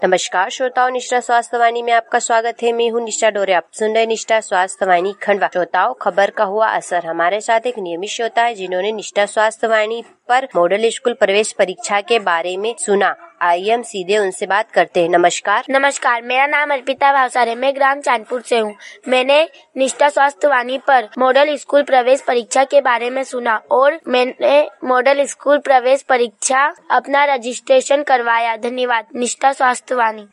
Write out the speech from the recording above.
नमस्कार श्रोताओं, निष्ठा स्वास्थ्य वाणी में आपका स्वागत है। मैं हूँ निष्ठा डोरे। आप सुन रहे निष्ठा स्वास्थ्य वाणी खंडवा। श्रोताओं, खबर का हुआ असर। हमारे साथ एक नियमित श्रोता है जिन्होंने निष्ठा स्वास्थ्य वाणी पर मॉडल स्कूल प्रवेश परीक्षा के बारे में सुना। आइए हम सीधे उनसे बात करते हैं। नमस्कार, मेरा नाम अर्पिता भावसार है। मैं ग्राम चांदपुर से हूँ। मैंने निष्ठा स्वास्थ्य वाणी पर मॉडल स्कूल प्रवेश परीक्षा के बारे में सुना और मैंने मॉडल स्कूल प्रवेश परीक्षा अपना रजिस्ट्रेशन करवाया। धन्यवाद। निष्ठा स्वास्थ्य वाणी।